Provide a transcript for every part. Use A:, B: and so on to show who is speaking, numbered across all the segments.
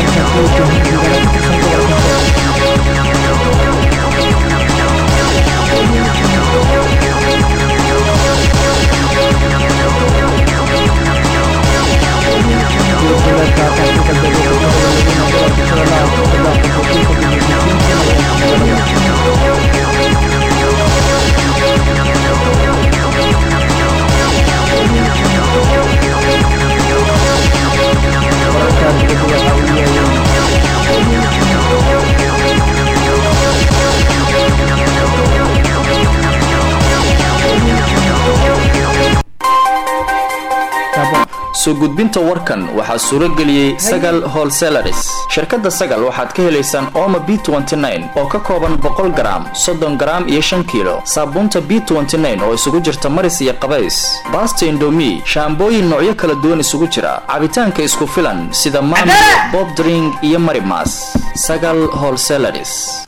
A: dagaalka ku wajahan deegaano ka tirsan
B: soo gudbinta warkan waxaa suuro geliyay Sagal Wholesalers. Shirkadda Sagal waxaad ka helaysaan Omo B29 oo ka kooban 100 gram, 30 gram iyo 5 kilo. Saabuunta B29 oo isugu jirta maris iyo qabays. Basta Indomie, shaambooyin noocyo kala duwan isugu jira. Cabitaanka isku filan sida Mami, Bob Drink iyo Marimas. Sagal Wholesalers.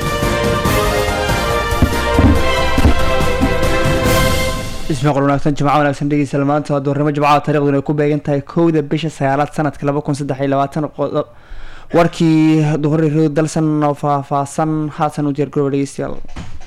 A: isma qol wanaagsan jimcaha wanaagsan dhegeysta maanta waa doornimo jimcaha taariikhduna ay ku beegan tahay 1 bisha 9 sanadka 2023 warkii duhur dalsan oo faahfaahsan haasan u jeer group dhegeystayaal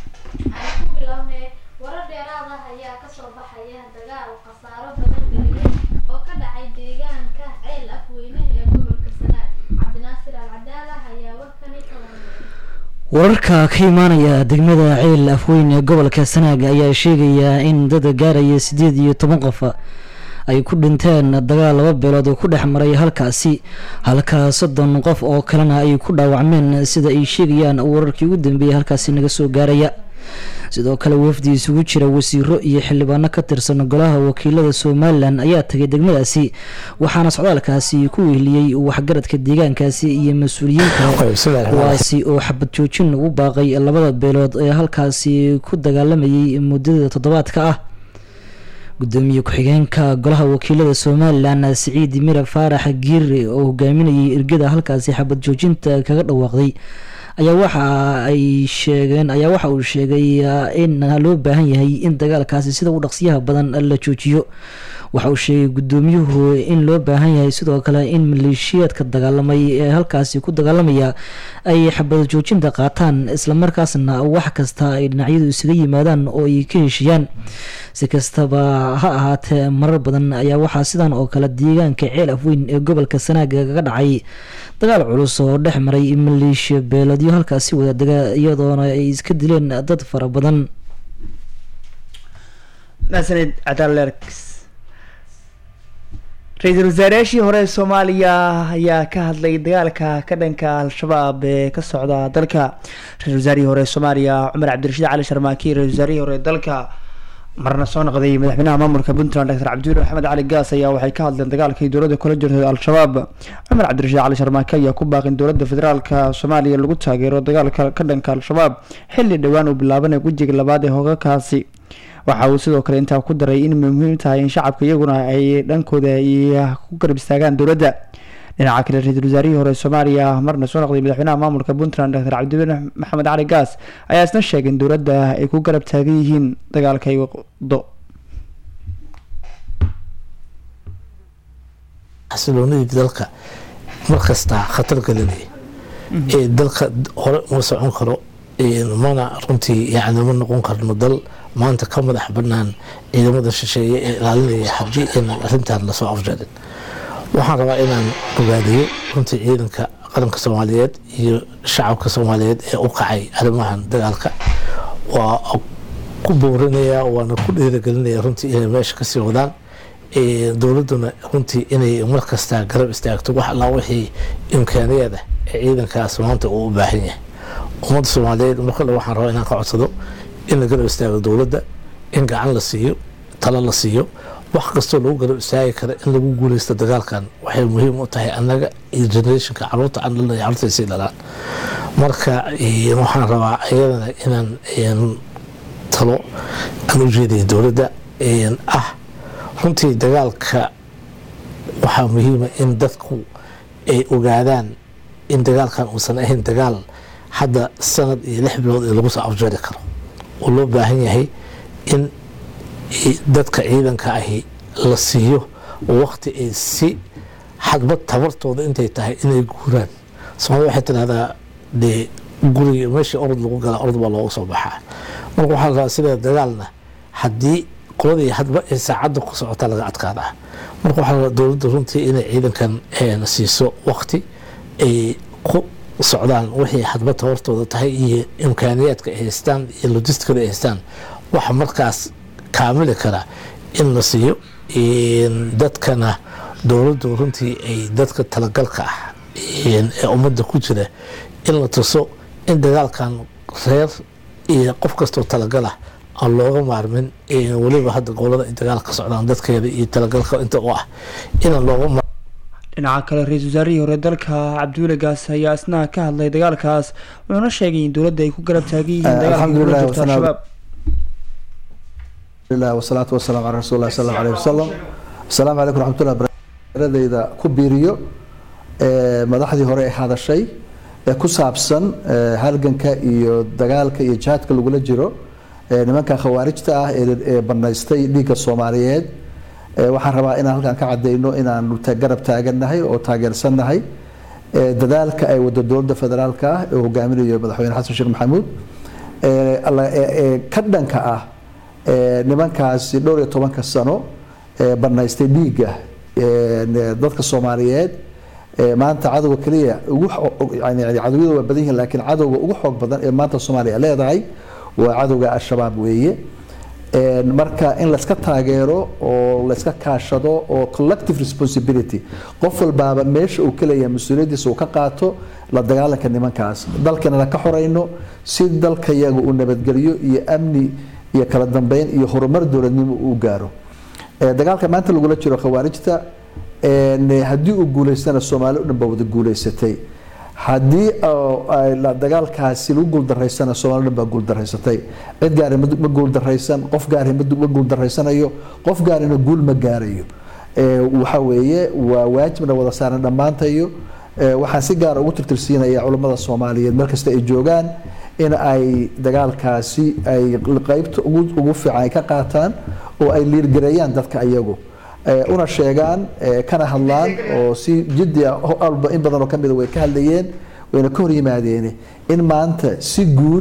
C: warar dheeraad ah ayaa ka soo baxaya dagaal qasaaro badan galiyay oo ka dhacay deegaanka ceel afweyne ee gobolka Sanaag Cabdinaasir Al-Cadaala ayaa warkani ka
D: wararka ka imaanaya degmada ceel afweyn ee gobolka Sanaag ayaa sheegaya in dad gaaraya 18 qof ay ku dhinteen dagaal laba beelood oo ku dhexmaray halkaasi halka 30 qof oo kalena ay ku dhaawacmeen sida ay sheegayaan wararkii ugu dambeeyay halkaasi naga soo gaaraya sidoo kale wafdi isugu jira wasiiro iyo xildhibaano ka tirsan golaha wakiilada Soomaaliland ayaa tagay degmadaasi waxaana socdaalkaasi ku weheliyay waxgaradka deegaankaasi iyo mas'uuliyiin kale kuwaasi oo xabad joojin u baaqay labada beelood ee halkaasi ku dagaalamayay muddada toddobaadka ah gudoomiye ku-xigeenka golaha wakiilada Soomaaliland Saciid Mira Faarax Giire oo hogaaminayay irgada halkaasi xabad joojinta kaga dhawaaqday ayaa waxa uu sheegay in loo baahan yahay in dagaalkaasi sida uu dhaqsiyaha badan la joojiyo waxa uu sheegay gudoomiyuhu in loo baahan yahay sidoo kale in maleeshiyaadka dagaalamay ee halkaasi ku dagaalamaya ay xabad joojinta qaataan isla markaasna wax kasta ay dhinacyadu isaga yimaadaan oo ay ka heshiyaan si kastaba ha ahaatee marar badan ayaa waxaa sidan oo kale deegaanka ceel afweyn ee gobolka Sanaag kaga dhacay dagaal culus oo dhex maray maleeshiya beeladyo halkaasi wada daga iyadoona ay iska dileen dad fara badan
A: nasanid Cadaalex Ra'iisul Wasaaraha hore Soomaaliya ayaa ka hadlay dagaalka ka dhanka Al-Shabaab ee ka socda dalka Ra'iisul Wasaarihii hore Soomaaliya Cumar Cabdirashiid Cali Sharmaaki Ra'iisul Wasaarihii hore dalka marna soo noqday madaxweynaha maamulka Puntland Dr. Cabdi Maxamed Cali Gaas ayaa waxay ka hadleen dagaalkii dowladda kula jirtay Al-Shabaab Cumar Cabdirashiid Cali Sharmaaki ayaa ku baaqin dowladda federaalka Soomaaliya lagu taageero dagaalka ka dhanka Al-Shabaab xilli dhawaan uu bilaabanay gujiga labaad ee hoggaankaasi waxa uu sidoo kale intaa ku daray in muhiim tahay in shacabka iyaguna ay dhankooda ku garab istaagaan dowladda dhinaca kale ra'iisul wasaarihii hore Soomaaliya marna soo noqday madaxweynaha maamulka Puntland Dr. Cabdi Maxamed Cali Gaas ayaa isna sheegay in dowladda ay ku garab taagan yihiin dagaalka ay wado
E: xasiloonida dalka markasta khatar galinay ee dalka hore ma socon karo mana runtii yacni ma noqon karno dal maanta ka madax bannaan ciidamada shisheeye ee ilaalinaya haddii in arrintan lasoo afjarin waxaan rabaa inaan ogaadiyo runtii ciidanka qaranka Soomaaliyeed iyo shacabka Soomaaliyeed ee u kacay arrimahan dagaalka waa ku boorinaya waana ku dhiirigelinaya runtii inay meesha ka sii wadaan dowladuna runtii inay markasta garab istaagto wax alla wixii imkaaniyada ee ciidankaas maanta uu u baahan yahay ummadda Soomaaliyeed markale waxaan rabaa inaan ka codsado in la garab istaago dowladda in gacan la siiyo talo la siiyo wax kastoo lagu garab istaagi kara in lagu guuleysto dagaalkan waxay muhiim u tahay annaga iyo generationka carruurta aan dhalnay carruurta sii dhalaan marka waxaan rabaa iyadana inaan talo aan u jeediyo dowladda runtii dagaalka waxaa muhiima in dadku ay ogaadaan in dagaalkan uusan ahayn dagaal hadda sanad iyo 6 bilood ee lagu soo afjari karo oo loo baahan yahay in dadka ciidanka ahi la siiyo waqti ay si xadbad tabartooda intay tahay inay guuraan soomaalida waxay tidhahdaa dee guriga meeshii orod lagu gala orod baa looga soo baxaa marka waxaa rabaa sida dagaalna haddii qoladii hadba ee saacadda ku socota laga adkaadaa marka waxaa rabaa dowladda runtii inay ciidankan siiso waqti ay ku socdaan wixii hadba tabartooda tahay iyo imkaaniyaadka ay haystaan iyo logistikada ay haystaan waxa markaas kaamili kara in la siiyo dadkana dowladdu runtii ay dadka talagalka ah ee ummadda ku jira in la tuso in dagaalkan reer iyo qof kastoo talagalah aan looga maarmin weliba hadda gobolada ay dagaal ka socdaan dadkeeda iyo talagalka inta u ah inaan looga
A: dhinaca kale ra-iisul wasaarihii hore dalka cabdiweli gaas ayaa isna ka hadlay dagaalkaas wuxuuna sheegay in dowladda ay ku garab taagan yihiin dagaalka kula jirta al-shabaab
F: wasalaatu wasalaamu calaa rasuuli llahi sala allahu alayhi wasalam asalaamu calaykum raxmatullah baradayda ku biiriyo madaxdii hore ee hadashay ee ku saabsan halganka iyo dagaalka iyo jihaadka lagula jiro nimanka khawaarijta ah ee banaystay dhiigga soomaaliyeed waxaan rabaa inaan halkan ka cadeyno inaanu garab taagannahay oo taageersannahay dadaalka ay wada dowladda federaalka ah ee hogaaminayo madaxweyne xasan sheekh maxamuud ka dhanka ah nimankaasi dhowr iyo 10 sano banaystay dhiigga dadka soomaaliyeed maanta cadowga kaliya cadowyada waa badan yihiin laakiin cadowga ugu xoog badan ee maanta soomaaliya leedahay waa cadowga al-shabaab weeye marka in layska taageero oo layska kaashado oo collective responsibility qof walbaaba meesha uu kaleeyahay mas-uuliyaddiisa uu ka qaato la dagaalanka nimankaas dalkana ka xoreyno si dalka iyaga uu nabadgelyo iyo amni iyo kala dambeyn iyo horumar dowladnimo uu gaaro dagaalka maanta lagula jiro khawaarijta haddii uu guuleystana soomaali dhan baa wada guuleysatay haddii dagaalkaasi lagu guuldareysana soomaali dhan baa guuldaraysatay cid gaari ma guuldaraysan qof gaari ma guuldaraysanayo qof gaarina guul ma gaarayo waxa weeye waa waajibna wada saaran dhammaantayo waxaan si gaar ugu tirtirsiinayaa culimmada soomaaliyeed meel kasta ay joogaan in ay dagaalkaasi ay qaybta ugu fiican ay ka qaataan oo ay liirgareeyaan dadka iyagu una sheegaan kana hadlaan oo si jiddi alba in badan oo kamid way ka hadlayeen wayna ka hor yimaadeen in maanta si guud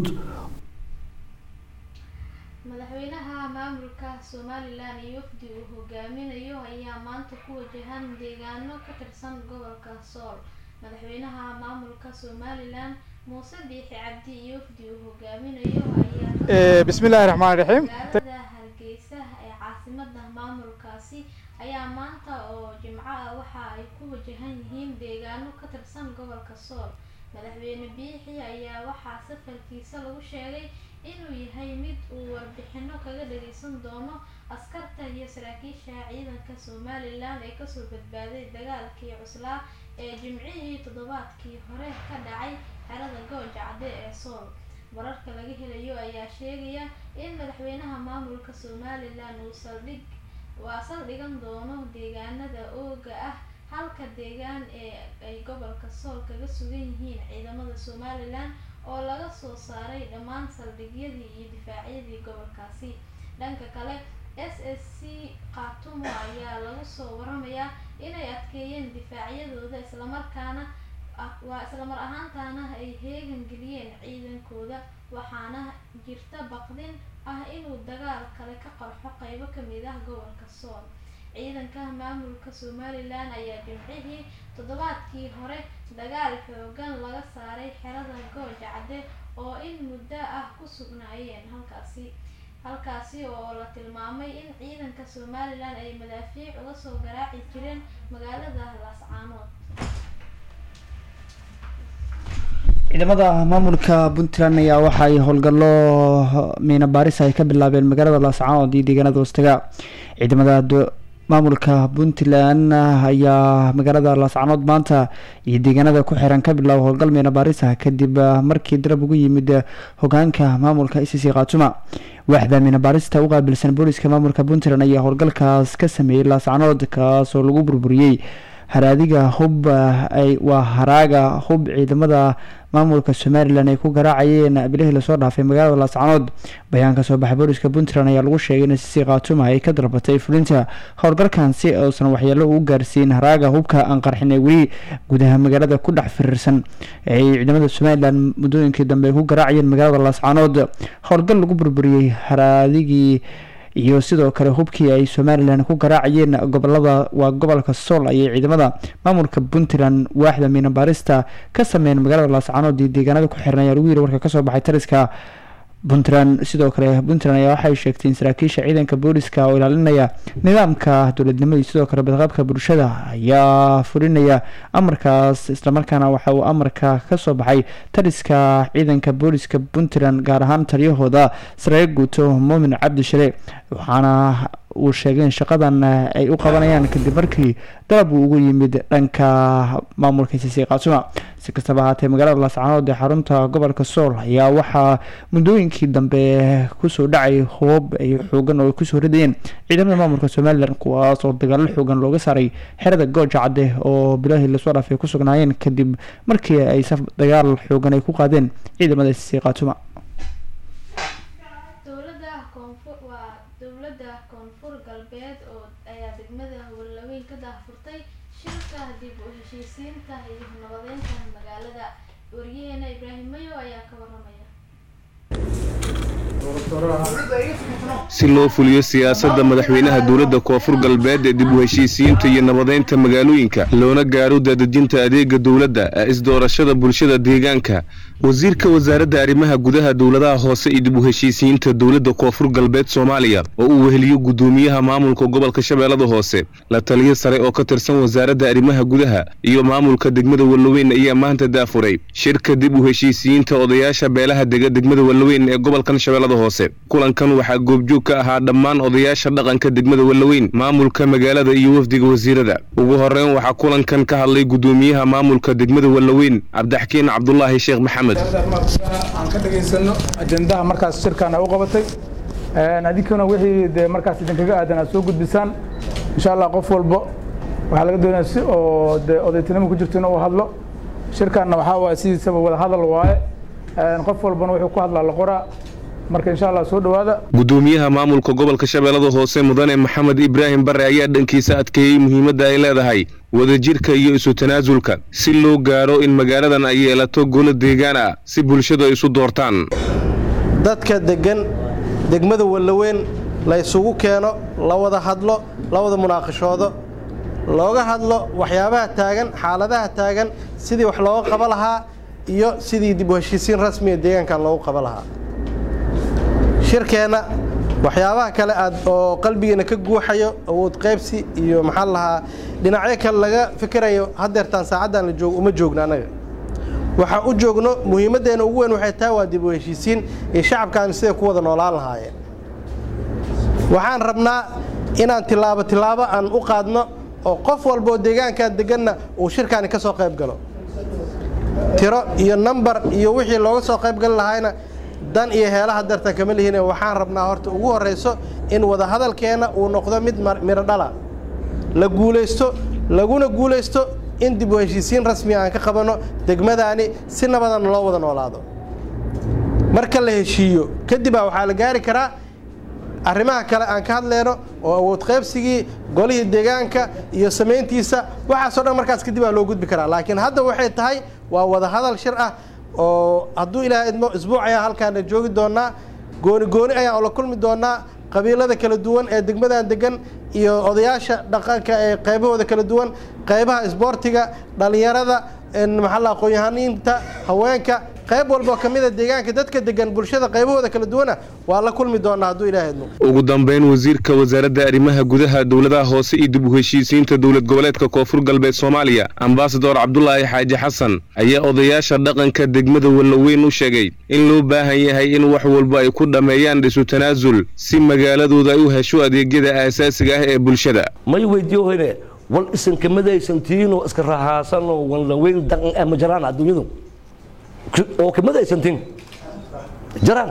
C: madaxweynaha maamulka Somaliland iyo wafdi uu hogaaminayo ayaa maanta ku wajahan deegaano ka tirsan gobolka Sool madaxweynaha maamulka Somaliland Muuse Biixi Cabdi iyo wafdi uu hogaaminayo ayaa
G: bismillaahir rahmaanir rahiim
C: Hargeysa ee caasimadda maamulkaasi ayaa maanta oo Jimco ah waxa ay ku wajahan yihiin deegaano ka tirsan gobolka Sool madaxweyne Biixi ayaa waxa safarkiisa lagu sheegay inuu yahay mid uu warbixino kaga dhageysan doono askarta iyo saraakiisha ciidanka Somaliland ee ka soo badbaaday dagaalkii cuslaa ee Jimcihii toddobaadkii hore ka dhacay xerada Gooja Cadde ee Sool wararka laga helayo ayaa sheegaya in madaxweynaha maamulka Somaliland uu saldhigan doono deegaanada ooga ah halka deegaan ee ay gobolka Sool kaga sugan yihiin ciidamada Somaliland oo laga soo saaray dhammaan saldhigyadii iyo difaacyadii gobolkaasi dhanka kale SSC Qaatumo ayaa lagu soo waramayaa inay adkeeyeen difaacyadooda isla mar ahaantaana ay heegan geliyeen ciidankooda waxaana jirta baqdin ah inuu dagaal kale ka qarxo qaybo kamid ah gobolka Sool ciidanka maamulka Somaliland ayaa Jimcihii toddobaadkii hore dagaal xoogan laga saaray xerada Gooja Cadde oo in muddo ah ku sugnaayeen halkaasi oo la tilmaamay in ciidanka Somaliland ay madaafiic uga soo garaaci jireen magaalada Laascaanood
A: ciidamada maamulka Puntland ayaa waxa ay howlgallo miina baaris ay ka bilaabeen magaalada Laascaanood iyo deegaanada hoostaga ciidamada maamulka Puntland ayaa magaalada Laascaanood maanta iyo deegaanada ku xiran ka bilaabay howlgal miina baaris kadib markii darab ugu yimid hogaanka maamulka ICC Qaatuma waaxda miina baarista u qaabilsan booliska maamulka Puntland ayaa howlgalkaas ka sameeyay Laascaanood kaas oo lagu burburiyay haraadiga hub waa haraaga hub ciidamada maamulka somalilan ay ku garaacayeen bilihii lasoo dhaafay magaalada laascanood. bayaan ka soo baxay booliska puntland ayaa lagu sheegay in sisi khaatuma ay ka dalbatay fulinta howlgalkan si uusan waxyeelo ugu gaarsiin haraaga hubka aan qarxin ee weli gudaha magaalada ku dhex firirsan ay ciidamada somalilan muddooyinkii dambe ay ku garaacayeen magaalada laascanood. howlgal lagu burburiyey haraadigii iyo sidoo kale hubkii ay somalilan ku garaacayeen gobolka sool ayay ciidamada maamulka puntland waaxda miinabaarista ka sameeyeen magaalada laascanood iyo deegaanada ku xiran ayaa lagu yiri warka kasoo baxay taliska puntland. sidoo kale puntland ayaa waxay sheegtay in saraakiisha ciidanka booliska oo ilaalinaya nidaamka dowladnimada iyo sidoo kale badqabka bulshada ayaa fulinaya amarkaas islamarkaana waxa uu amarka kasoo baxay taliska ciidanka booliska puntland gaar ahaan taliyahooda saraakiil guuto muumin cabdi shire waxaana uu sheegay in shaqadan ay u qabanayaan kadib markii dalab uu ugu yimid dhanka maamulka sisi khaatuma. si kastaba ahaatee magaalada laascanood ee xarunta gobolka sool ayaa waxaa muddooyinkii dambe kusoo dhacay hubab ay xoogan oo ay kusoo ridayeen ciidamada maamulka somalilan kuwaas oo dagaalo xoogan looga saaray xerada gooja cadde oo bilahii lasoo dhaafay ku sugnaayeen kadib markii ay dagaal xoogan ay ku qaadeen ciidamada sisi khaatuma.
C: dowladda koonfur galbeed oo ayaa degmada Wallaweyn ka daahfurtay shirka dib u heshiisiinta iyo nabadeynta magaalada. wariyaheena Ibraahim Mayo ayaa ka waramaya.
G: si loo fuliyo siyaasadda madaxweynaha dowladda koonfur galbeed ee dib u heshiisiinta iyo nabadeynta magaalooyinka loona gaaro dadajinta adeega dowladda ee isdoorashada bulshada deegaanka. wasiirka wasaaradda arrimaha gudaha dowladaha hoose iyo dib u heshiisiinta dowladda koonfur galbeed Soomaaliya oo uu weheliyo gudoomiyaha maamulka gobolka Shabeellada Hoose la taliye sare oo ka tirsan wasaaradda arrimaha gudaha iyo maamulka degmada Wallaweyn ayaa maanta daafuray shirka dib u heshiisiinta odayaasha beelaha degmada Wallaweyn ee gobolka Shabeellada Hoose. kulankan waxaa goobjoog ka ahaa dhammaan odayaasha dhaqanka degmada Wallaweyn, maamulka magaalada iyo wafdiga wasiirada. ugu horeyn waxaa kulankan ka hadlay gudoomiyaha maamulka degmada Wallaweyn Cabdixkiin Cabdullaahi Sheekh Maxamed.
H: aan ka dhageysano ajendaha markaas shirkana u qabatay adinkuna wixii markaas idinkaga aadan soo gudbisaan insha Allah qof walba waxa laga doonayaa si oo odaytinimo ku jirto inuu hadlo. shirkana waxa waa sidiisaba wada hadal waaye qof walbana wuxuu ku hadlaa la qoraa marka insha Allah soo dhawaada.
G: gudoomiyaha maamulka gobolka Shabeellada Hoose Mudane Maxamed Ibraahim Barre ayaa dhankiisa adkeeyay muhiimadda ay leedahay wadajirka iyo isu tanaasulka si loo gaaro in magaaladan ay yeelato golo deegaan ah si bulshadu ay isu doortaan.
I: dadka degan degmada Wallaweyn la isugu keeno la wada hadlo la wada munaaqashoodo looga hadlo waxyaabaha taagan xaaladaha taagan sidii wax looga qaban lahaa iyo sidii dib u heshiisiin rasmi ah deegaanka loogu qaban lahaa. shirkeena waxyaabaha kale oo qalbigeena ka guuxayo awood qaybsi iyo maxal lahaa dhinacyo kale laga fikirayo hadeertan saacadan la joogo uma joogna anaga waxa u joogno muhiimadeena ugu weyn waxay tahay waa dib u heshiisiin ee shacabkan sida ku wada noolaan lahaayeen. waxaan rabnaa inaan tilaabo aan u qaadno oo qof walba oo deegaanka deganna uu shirkaani ka soo qayb galo. tiro iyo number iyo wixii looga soo qayb gal lahayna dan iyo heelaha dartan kama lihiin. waxaan rabnaa horta ugu horeyso in wada hadalkeena uu noqdo mid miro dhala la guuleysto laguna guuleysto in dib u heshiisiin rasmi aan ka qabano degmadani si nabadan loo wada noolaado. marka la heshiiyo kadib waxa la gaari karaa arrimaha kale aan ka hadleeno oo awood qaybsigii golihii deegaanka iyo sameyntiisa waxa soo dhan markaas kadib loo gudbi karaa. laakiin hadda waxay tahay waa wada hadal shir ah oo hadduu ilaahay isbuuc ayaa halkaan joogi doonaa gooni ayaan la kulmi doonaa qabiilada kala duwan ee degmadan degan iyo odayaasha dhaqanka ee qaybahooda kala duwan qaybaha isboortiga dhalinyarada maxalla aqoon-yahaniinta haweenka qayb walba kamida deegaanka dadka degan bulshada qaybahooda kala duwana waa la kulmi doonaa hadduu ilaahay idmo.
G: ugu dambeyn wasiirka wasaaradda arrimaha gudaha dowladaha hoose iyo dib u heshiisiinta dowlad goboleedka koonfur galbeed Soomaaliya Ambassador Cabdullaahi Xaaji Xasan ayaa odayaasha dhaqanka degmada Wallaweyn u sheegay in loo baahan yahay in wax walba ay ku dhameeyaan isu tanaasul si magaaladooda ay u hesho adeegyada aasaasiga ah ee bulshada.
J: may weydiiyo wal isan kamadaysan tiino iska raaxaasan oo Wallaweyn dhaqan ama jaraan adduunyadu oo kamadaysan tiin jaraan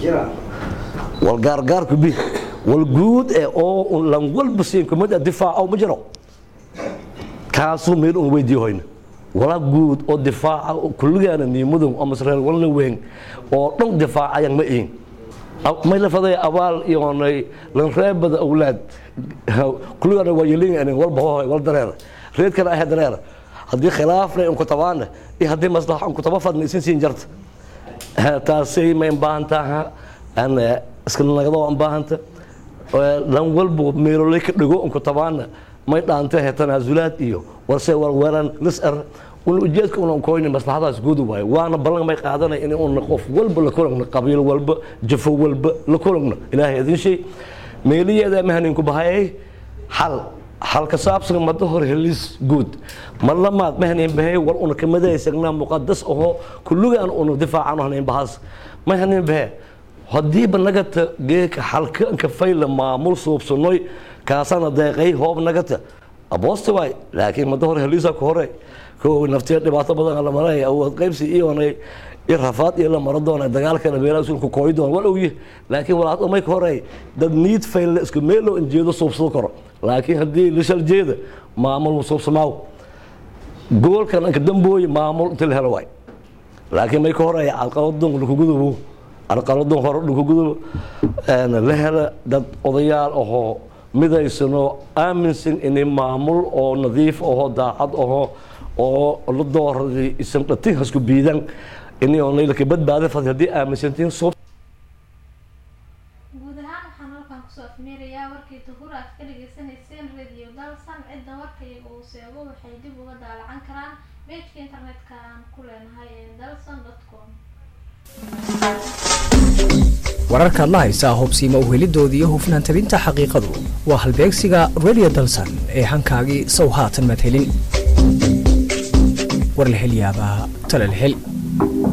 J: wal gaargaarku bi wal guud ee oo lan walba siin kamada difaac oo ma jiro taasuu meel un weydiiyo hoyna wala guud oo difaaca kulligaana niimadun oo masreer walna weyn oo dhan difaacayaan ma ihin may la faday abaal iyo lan reebada awlaad kulligaana waa yeelin walba hooy wal dareer reed kale ah dareer haddii khilaafna in ku tabaana iyo haddii maslaxa in ku taba fadna isin siin jarta taasay ma imbaantaha ana iska nagado imbaanta lan walba meelolay ka dhigo in ku tabaana may dhaantay tanaasulaad iyo warse warwaran lisar ujeedka una kooyna maslaxadaas guud waay waana ballan may qaadanay in uu qof walba la kulano qabiil walba jafo walba la kulano ilaahay idin shay meeliyada mahanin ku bahay hal ka saabsan mado hor helis guud malamaad mahanin bahay war una kamadaysanna muqaddas oo kullugaan una difaacano hanin bahas mahanin bahay hadii banagata geeka halka ka fayla maamul suubsanoy kaasana deeqay hoob nagata aboosta waay laakiin mado hor helisa ku hore كو نفتي دبعت بدن على مراي أو قيبسي إيواني إرهافات إلا مردون دجال كان بيلا يسون كويدون ولا ويه لكن ولا ما يكوري ده نيت فيل إسكميلو إن جيده صوب سكر لكن هدي ليش الجيده معمول صوب سماو جول كان قدام بوي معمول تل هالواي لكن ما يكوري على القلدون لكوجودو على القلدون هرب لكوجودو أنا لهلا ده قضية أو ماذا يسنو آمن سن إن معمول أو نظيف أو داعد أو oo la dooraday isam dhatin hasku biidan inay oo leelka badbaado fad hadii aaminsantiin soo
C: guud ahaan waxaan halkan ku soo afmeerayaa warkii tuhura aad ka dhageysanayseen radio dalsan cidda warkayga uu seego waxay dib uga daalacan karaan page-ka internetka aan ku leenahay dalsan.com
K: wararka la haysa hubsiima u helidoodii iyo hufnaan tabinta xaqiiqadu waa halbeegsiga radio dalsan ee hankaagii sow haatan madhelin war la hel yaabaa tala la hel